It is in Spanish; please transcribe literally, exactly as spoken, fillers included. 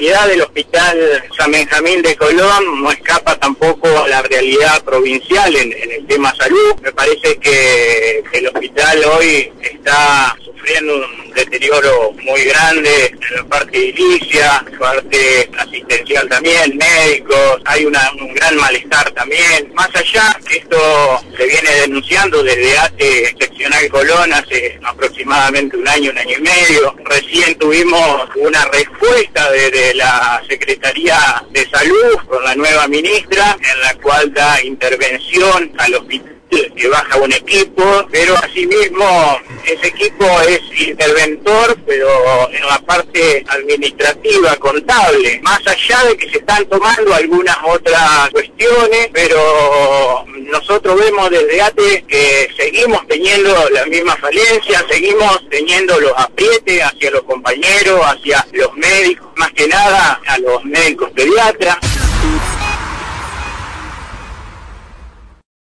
realidad del Hospital San Benjamín de Colón no escapa tampoco a la realidad provincial en, en el tema salud. Me parece que el hospital hoy está sufriendo un deterioro muy grande en la parte edilicia, parte asistencial también, médicos, hay una, un gran malestar también. Más allá, esto se viene denunciando desde A T E Seccional Colón hace aproximadamente un año, un año y medio. Recién tuvimos una respuesta desde la Secretaría de Salud con la nueva ministra, en la cual da intervención al hospital, que baja un equipo, pero asimismo ese equipo es interventor, pero en la parte administrativa, contable, más allá de que se están tomando algunas otras cuestiones, pero nosotros vemos desde A T E que seguimos teniendo la misma falencia, seguimos teniendo los aprietes hacia los compañeros, hacia los médicos, más que nada a los médicos pediatras.